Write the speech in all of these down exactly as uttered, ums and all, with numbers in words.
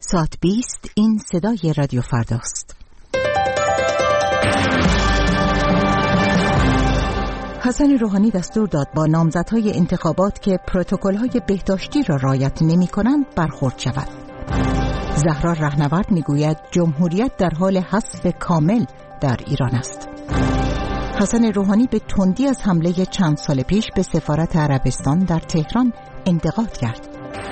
ساعت بیست این صدای رادیو فرداست. حسن روحانی دستور داد با نامزدهای انتخابات که پروتکل‌های بهداشتی را رعایت نمی‌کنند برخورد شود. زهرا رهنورد می‌گوید جمهوریت در حال حذف کامل در ایران است. حسن روحانی به تندی از حمله چند سال پیش به سفارت عربستان در تهران انتقاد کرد.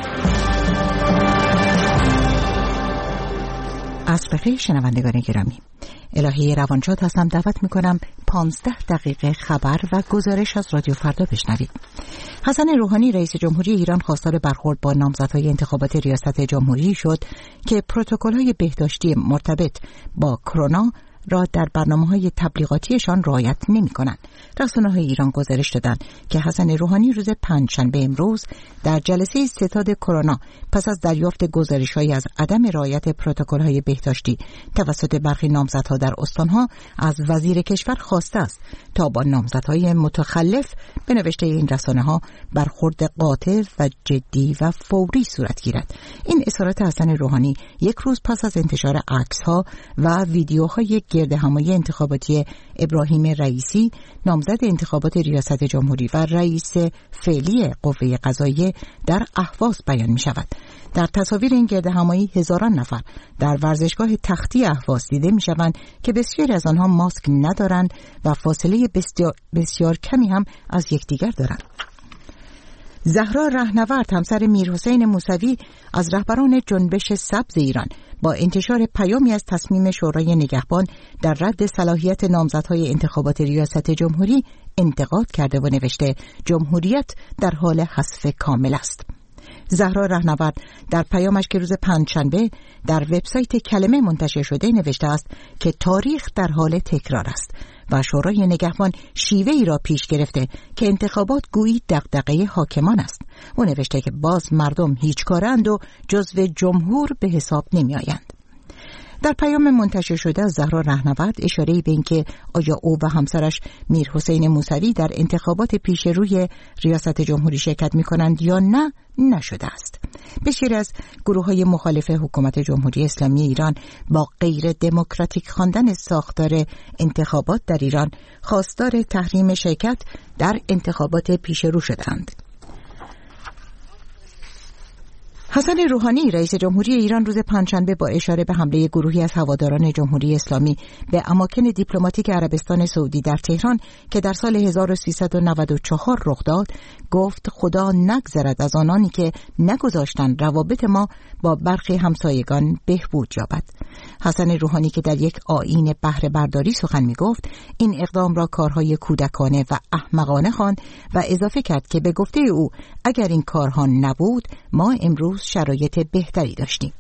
عصر بخیر شنوندگان گرامی، الهی روانشاد هستم. دعوت میکنم پانزده دقیقه خبر و گزارش از رادیو فردا بشنوید. حسن روحانی رئیس جمهوری ایران خواستار برخورد با نامزدهای انتخابات ریاست جمهوری شد که پروتکل‌های بهداشتی مرتبط با کرونا را در برنامه‌های تبلیغاتیشان رعایت نمی‌کنند. رسانه‌های ایران گزارش دادند که حسن روحانی روز پنجشنبه امروز در جلسه ستاد کرونا پس از دریافت گزارش‌هایی از عدم رعایت پروتکل‌های بهداشتی توسط برخی نامزدها در استان‌ها از وزیر کشور خواسته است تا با نامزدهای متخلف به نوشته این رسانه‌ها برخورد قاطع و جدی و فوری صورت گیرد. این اظهارات حسن روحانی یک روز پس از انتشار عکس‌ها و ویدیوهای گردهمایی انتخاباتی ابراهیم رئیسی نامزد انتخابات ریاست جمهوری و رئیس فعلی قوه قضاییه در اهواز بیان می شود. در تصاویر این گردهمایی هزاران نفر در ورزشگاه تختی اهواز دیده می شوند که بسیاری از آنها ماسک ندارند و فاصله بسیار, بسیار کمی هم از یکدیگر دارند. زهرا رهنورد همسر میرحسین موسوی از رهبران جنبش سبز ایران با انتشار پیامی از تصمیم شورای نگهبان در رد صلاحیت نامزدهای انتخابات ریاست جمهوری انتقاد کرده و نوشته جمهوریت در حال حذف کامل است. زهرا رهنورد در پیامش که روز پنجشنبه در وبسایت کلمه منتشر شده نوشته است که تاریخ در حال تکرار است و شورای نگهبان شیوه‌ای را پیش گرفته که انتخابات گویی دغدغه حاکمان است. او نوشته که باز مردم هیچ کارند و جزو جمهور به حساب نمی آیند. در پیام منتشر شده از زهرا رهنورد اشاره‌ای به اینکه آیا او و همسرش میرحسین موسوی در انتخابات پیش روی ریاست جمهوری شرکت می‌کنند یا نه نشده است. بسیاری از گروه‌های مخالف حکومت جمهوری اسلامی ایران با غیر دموکراتیک خواندن ساختار انتخابات در ایران خواستار تحریم شرکت در انتخابات پیش رو شدند. حسن روحانی رئیس جمهوری ایران روز پنجشنبه با اشاره به حمله گروهی از هواداران جمهوری اسلامی به اماکن دیپلماتیک عربستان سعودی در تهران که در سال هزار و سیصد و نود و چهار رخ داد گفت خدا نگذرد از آنانی که نگذاشتند روابط ما با برخی همسایگان بهبود یابد. حسن روحانی که در یک آیین بهره برداری سخن می گفت این اقدام را کارهای کودکانه و احمقانه خواند و اضافه کرد که به گفته او اگر این کارها نبود ما امروز شرایط بهتری داشتیم.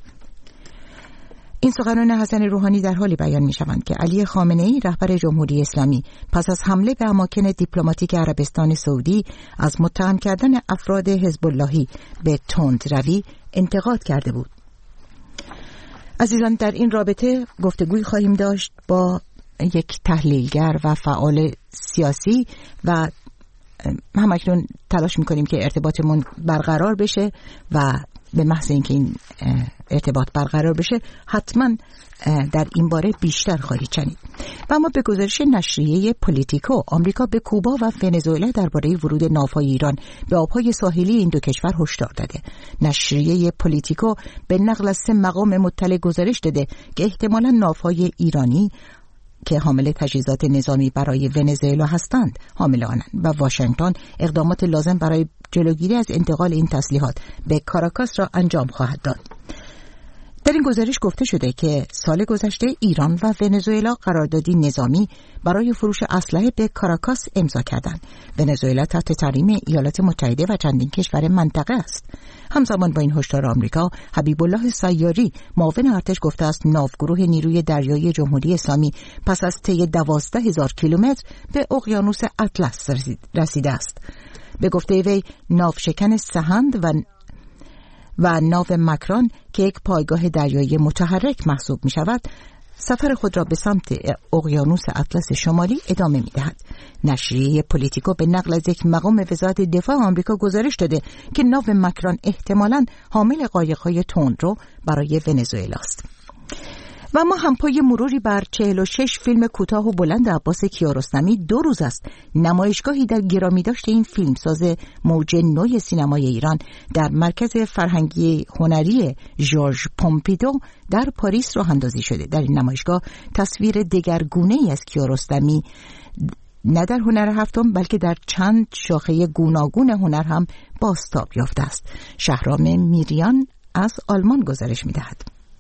این سخنان حسن روحانی در حالی بیان می شوند که علی خامنه‌ای رهبر جمهوری اسلامی پس از حمله به اماکن دیپلماتیک عربستان سعودی از متهم کردن افراد حزب اللهی به تندروی انتقاد کرده بود. عزیزان، در این رابطه گفتگوی خواهیم داشت با یک تحلیلگر و فعال سیاسی و همکنون تلاش میکنیم که ارتباطمون برقرار بشه و به محض اینکه این ارتباط برقرار بشه حتما در این باره بیشتر خواهید شنید. و اما به گزارش نشریه پولیتیکو آمریکا به کوبا و ونزوئلا درباره ورود ناوهای ایران به آبهای ساحلی این دو کشور هشدار داده. نشریه پولیتیکو به نقل از سه مقام مطلع گزارش داده که احتمالاً ناوهای ایرانی که حامل تجهیزات نظامی برای ونزوئلا هستند حامل آنند و واشنگتن اقدامات لازم برای جلوگیری از انتقال این تسلیحات به کاراکاس را انجام خواهد داد. در این گزارش گفته شده که سال گذشته ایران و ونزوئلا قراردادی نظامی برای فروش اسلحه به کاراکاس امضا کردند. ونزوئلا تحت تحریم ایالات متحده و چندین کشور منطقه است. همزمان با این هشدار آمریکا، حبیب الله سیاری معاون ارتش گفته است ناوگروه نیروی دریایی جمهوری اسلامی پس از طی دوازده هزار کیلومتر به اقیانوس اطلس رسیده است. به گفته وی ناوشکن سهند و و ناو مکران که یک پایگاه دریایی متحرک محسوب می شود سفر خود را به سمت اقیانوس اطلس شمالی ادامه می دهد. نشریه پولیتیکو به نقل از یک مقام وزارت دفاع آمریکا گزارش داده که ناو مکران احتمالاً حامل قایق‌های تندرو برای ونزوئلا است. و ما هم پای مروری بر چهل و شش فیلم کوتاه و بلند عباس کیارستمی دو روز است نمایشگاهی در گرامی داشته این فیلمساز موج نوی سینمای ایران در مرکز فرهنگی هنری ژورژ پومپیدو در پاریس راه اندازی شده. در این نمایشگاه تصویر دگرگونه‌ای از کیارستمی نه در هنر هفتم بلکه در چند شاخه گوناگون هنر هم بازتاب یافته است. شهرام میریان از آلمان گزارش می‌دهد.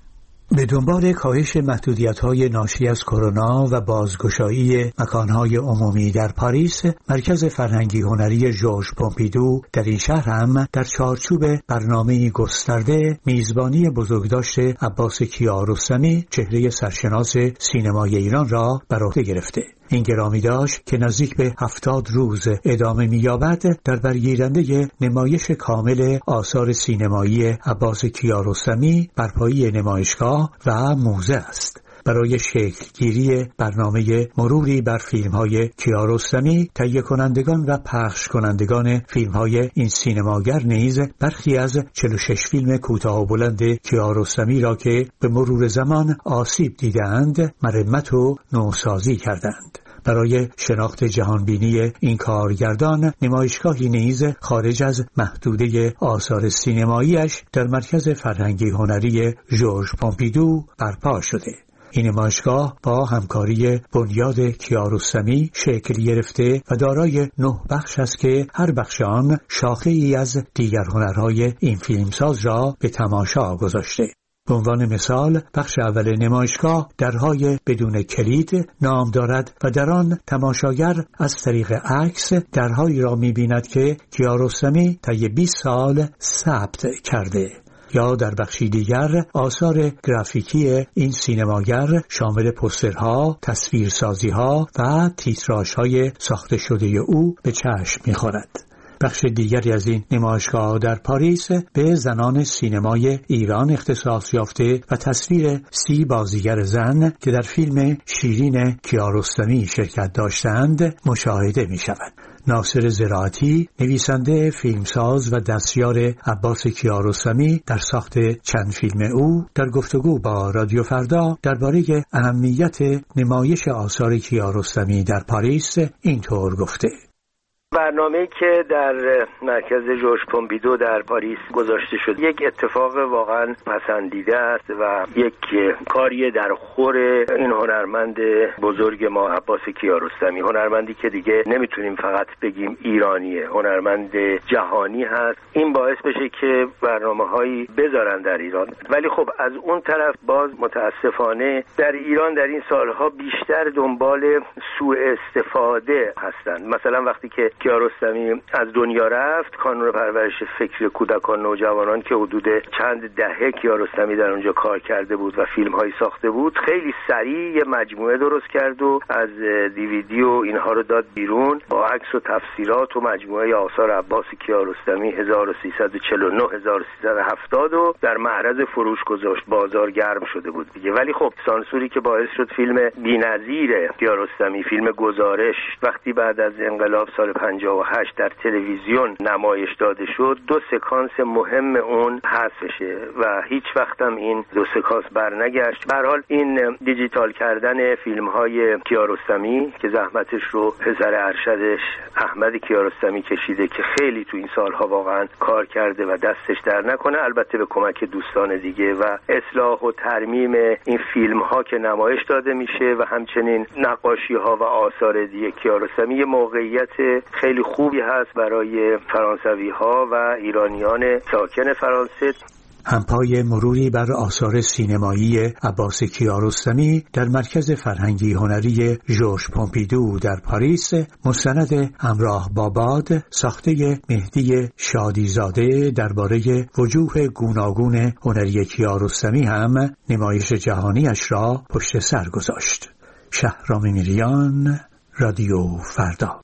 به دنبال کاهش محدودیت‌های ناشی از کرونا و بازگشایی مکان‌های عمومی در پاریس، مرکز فرهنگی هنری ژورژ پومپیدو در این شهر هم در چارچوب برنامه‌ای گسترده میزبانی بزرگداشت عباس کیارستمی، چهره سرشناس سینمای ایران را بر عهده گرفته. این گرامی داشت که نزدیک به هفتاد روز ادامه می‌یابد در برگیرنده نمایش کامل آثار سینمایی عباس کیارستمی بر پایه نمایشگاه و موزه است. برای شکلگیری برنامه مروری بر فیلم‌های کیارستمی، تهیه کنندگان و پخش کنندگان فیلم‌های این سینماگر نیز برخی از چهل و شش فیلم کوتاه و بلند کیارستمی را که به مرور زمان آسیب دیدند، مرمت و نوسازی کردند. برای شناخت جهانبینی این کارگردان، نمایشگاهی نیز خارج از محدوده آثار سینمایی‌اش در مرکز فرهنگی هنری ژورژ پومپیدو برپا شده. این نمایشگاه با همکاری بنیاد کیارستمی شکل گرفته و دارای نه بخش است که هر بخش آن شاخه‌ای از دیگر هنرهای این فیلمساز را به تماشا گذاشته. به عنوان مثال، بخش اول نمایشگاه درهای بدون کلید نام دارد و در آن تماشاگر از طریق عکس درهایی را می‌بیند که کیارستمی طی بیست سال ثبت کرده. یا در بخشی دیگر آثار گرافیکی این سینماگر شامل پوسترها، تصویرسازی‌ها و تیتراژهای ساخته شده او به چشم می‌خورد. بخش دیگری از این نمایشگاه در پاریس به زنان سینمای ایران اختصاص یافته و تصویر سی بازیگر زن که در فیلم شیرین کیارستمی شرکت داشتند مشاهده می شود. ناصر زراعتی، نویسنده، فیلمساز و دستیار عباس کیارستمی، در ساخت چند فیلم او در گفتگو با رادیو فردا درباره اهمیت نمایش آثار کیارستمی در پاریس اینطور گفته: برنامه‌ای که در مرکز ژورژ پومپیدو در پاریس گذاشته شد یک اتفاق واقعا پسندیده است و یک کاری در خور این هنرمند بزرگ ما عباس کیارستمی، هنرمندی که دیگه نمیتونیم فقط بگیم ایرانیه، هنرمند جهانی هست. این باعث بشه که برنامه‌هایی بذارن در ایران، ولی خب از اون طرف باز متاسفانه در ایران در این سالها بیشتر دنبال سوء استفاده هستن. مثلا وقتی که کیارستمی از دنیا رفت، کانون پرورش فکر کودکان نوجوانان که حدود چند دهه کیارستمی در اونجا کار کرده بود و فیلم هایی ساخته بود، خیلی سریع یه مجموعه درست کرد و از دیویدی و اینها رو داد بیرون با عکس و تفسیرات و مجموعه آثار عباس کیارستمی هزار و سیصد و چهل و نه هزار و سیصد و هفتاد و در معرض فروش گذاشت. بازار گرم شده بود دیگه. ولی خب سانسوری که باعث شد فیلم بی‌نظیر کیارستمی، فیلم گزارش، وقتی بعد از انقلاب سال پنجاه و هشت در تلویزیون نمایش داده شد، دو سکانس مهم اون حذف شه و هیچ وقت هم این دو سکانس برنگشت. به هر حال این دیجیتال کردن فیلم های کیارستمی که زحمتش رو پسر ارشدش احمد کیارستمی کشیده که خیلی تو این سالها واقعا کار کرده و دستش در نکنه، البته به کمک دوستان دیگه، و اصلاح و ترمیم این فیلم ها که نمایش داده میشه و همچنین نقاشی ها و آثار دیگه کیارستمی یه موقعیت خیلی خوبی هست برای فرانسوی ها و ایرانیان ساکن فرانسه. همپای مروری بر آثار سینمایی عباس کیارستمی در مرکز فرهنگی هنری ژورژ پومپیدو در پاریس، مستند همراه با باد ساخته مهدی شادیزاده درباره وجوه گوناگون هنری کیارستمی هم نمایش جهانیش را پشت سر گذاشت. شهرام میریان، رادیو فردا.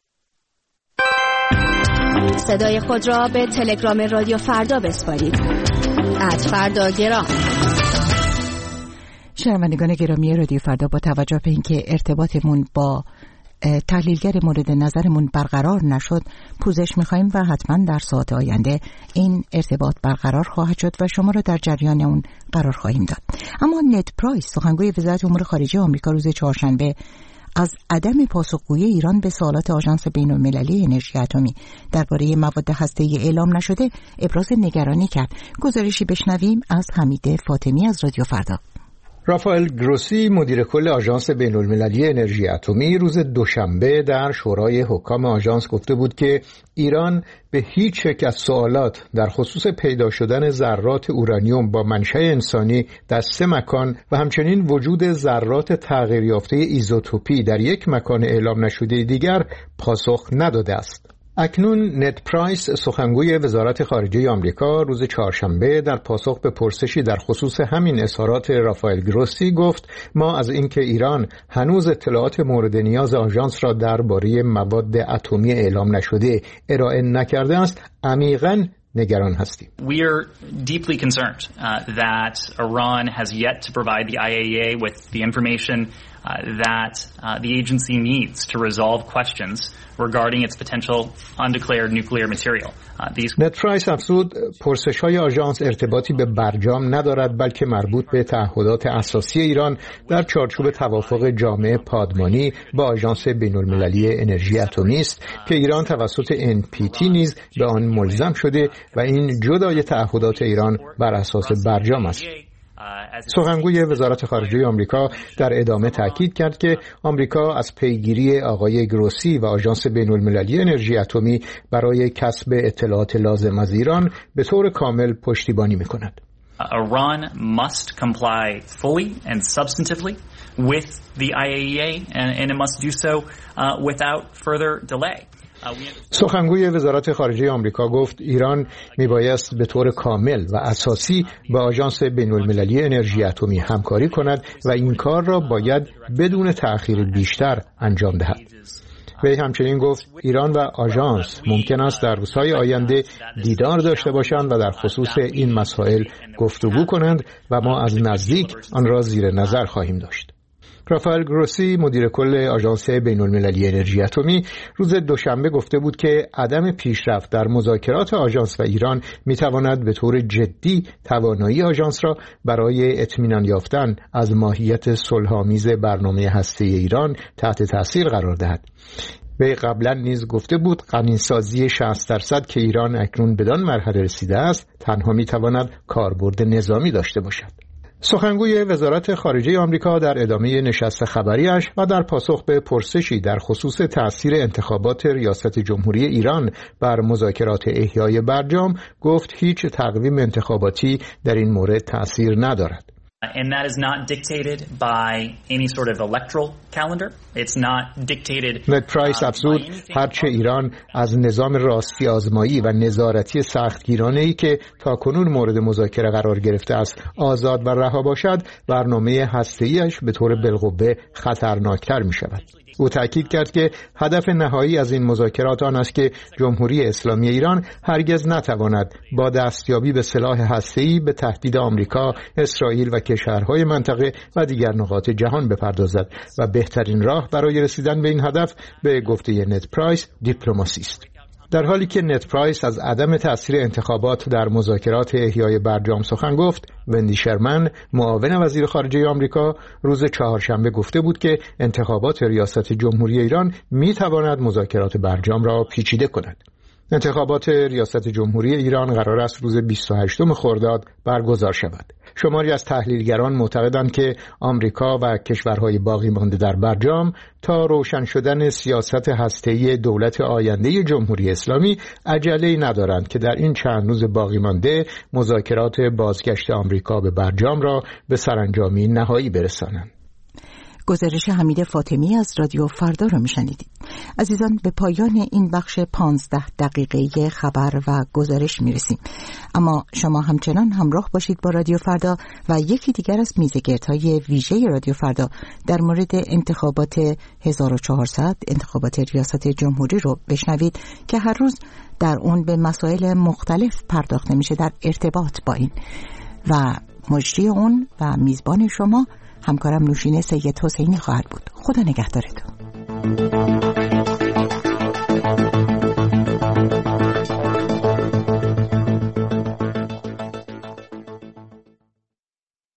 صدای خود را به تلگرام رادیو فردا بسپارید. ات فردا گرام. شنوندگان گرامی رادیو فردا، با توجه به اینکه ارتباطمون با تحلیلگر مورد نظرمون برقرار نشد، پوزش می‌خوایم و حتما در ساعت آینده این ارتباط برقرار خواهد شد و شما را در جریان اون قرار خواهیم داد. اما نت پرایس، سخنگوی وزارت امور خارجه آمریکا، روز چهارشنبه از عدم پاسخگویی ایران به سوالات آژانس بین‌المللی انرژی اتمی درباره مواد هسته‌ای اعلام نشده ابراز نگرانی کرد. گزارشی بشنویم از حمید فاطمی از رادیو فردا. رافائل گروسی، مدیر کل آژانس بین‌المللی انرژی اتمی، روز دوشنبه در شورای حکام آژانس گفته بود که ایران به هیچ یک از سوالات در خصوص پیدا شدن ذرات اورانیوم با منشأ انسانی در سه مکان و همچنین وجود ذرات تغییر یافته ایزوتوپی در یک مکان اعلام نشده دیگر پاسخ نداده است. اکنون نت پرایس، سخنگوی وزارت خارجه آمریکا، روز چهارشنبه در پاسخ به پرسشی در خصوص همین اظهارات رافائل گروسی گفت ما از اینکه ایران هنوز اطلاعات مورد نیاز آژانس را درباره مواد اتمی اعلام نشده ارائه نکرده است عمیقاً نگران هستیم. We are deeply concerned uh, that Iran has yet to provide the I A E A with the information uh, that uh, the agency needs to resolve questions regarding its potential undeclared nuclear material. نت پرایس افزود پرسش‌های آژانس ارتباطی به برجام ندارد، بلکه مربوط به تعهدات اساسی ایران در چارچوب توافق جامع پادمانی با آژانس بین‌المللی انرژی اتمی است که ایران توسط ان پی تی نیز به آن ملزم شده و این جدای تعهدات ایران بر اساس برجام است. سخنگوی وزارت خارجه آمریکا در ادامه تاکید کرد که آمریکا از پیگیری آقای گروسی و آژانس بین‌المللی انرژی اتمی برای کسب اطلاعات لازم از ایران به طور کامل پشتیبانی می‌کند. Iran must comply fully and substantively with the I A E A and, and it must do so uh, without further delay. سخنگوی وزارت خارجه آمریکا گفت ایران میبایست به طور کامل و اساسی با آژانس بین‌المللی انرژی اتمی همکاری کند و این کار را باید بدون تأخیر بیشتر انجام دهد. وی همچنین گفت ایران و آژانس ممکن است در روزهای آینده دیدار داشته باشند و در خصوص این مسائل گفتگو کنند و ما از نزدیک آن را زیر نظر خواهیم داشت. رافائل گروسی، مدیر کل آژانس بین‌المللی انرژی اتمی، روز دوشنبه گفته بود که عدم پیشرفت در مذاکرات آژانس و ایران می‌تواند به طور جدی توانایی آژانس را برای اطمینان یافتن از ماهیت صلح‌آمیز برنامه هسته‌ای ایران تحت تاثیر قرار دهد. وی قبلا نیز گفته بود غنی‌سازی شصت درصد که ایران اکنون بدان مرحله رسیده است تنها می‌تواند کاربرد نظامی داشته باشد. سخنگوی وزارت خارجه آمریکا در ادامه نشست خبریش و در پاسخ به پرسشی در خصوص تأثیر انتخابات ریاست جمهوری ایران بر مذاکرات احیای برجام گفت هیچ تقویم انتخاباتی در این مورد تأثیر ندارد. And that is not dictated by any sort of electoral calendar. It's not dictated. نت پرایس افزود هرچه ایران از نظام راستی آزمایی و نظارتی سختگیرانه‌ای که تاکنون مورد مذاکره قرار گرفته است آزاد و رها باشد، برنامه هسته‌ایش به طور بالقوه خطرناکتر می شود. او تأکید کرد که هدف نهایی از این مذاکرات آن است که جمهوری اسلامی ایران هرگز نتواند با دستیابی به سلاح هسته‌ای به تهدید آمریکا، اسرائیل و کشورهای منطقه و دیگر نقاط جهان بپردازد و بهترین راه برای رسیدن به این هدف به گفته نت پرایس دیپلماسی است. در حالی که نت پرایس از عدم تأثیر انتخابات در مذاکرات احیای برجام سخن گفت، وندی شرمن، معاون وزیر خارجه آمریکا، روز چهارشنبه گفته بود که انتخابات ریاست جمهوری ایران می‌تواند مذاکرات برجام را پیچیده کند. انتخابات ریاست جمهوری ایران قرار است روز بیست و هشتم خرداد برگزار شود. شماری از تحلیلگران معتقدند که آمریکا و کشورهای باقی مانده در برجام تا روشن شدن سیاست هسته‌ای دولت آینده جمهوری اسلامی عجله‌ای ندارند که در این چند روز باقی مانده مذاکرات بازگشت آمریکا به برجام را به سرانجامی نهایی برسانند. گزارش حمید فاطمی از رادیو فردا رو میشنیدید. عزیزان، به پایان این بخش پانزده دقیقه خبر و گزارش میرسیم، اما شما همچنان همراه باشید با رادیو فردا و یکی دیگر از میزگردهای ویژه رادیو فردا در مورد انتخابات هزار و چهارصد، انتخابات ریاست جمهوری رو بشنوید که هر روز در اون به مسائل مختلف پرداخته میشه در ارتباط با این، و مجری اون و میزبان شما همکارم نوشین سید حسینی خواهد بود. خدا نگهدارتون.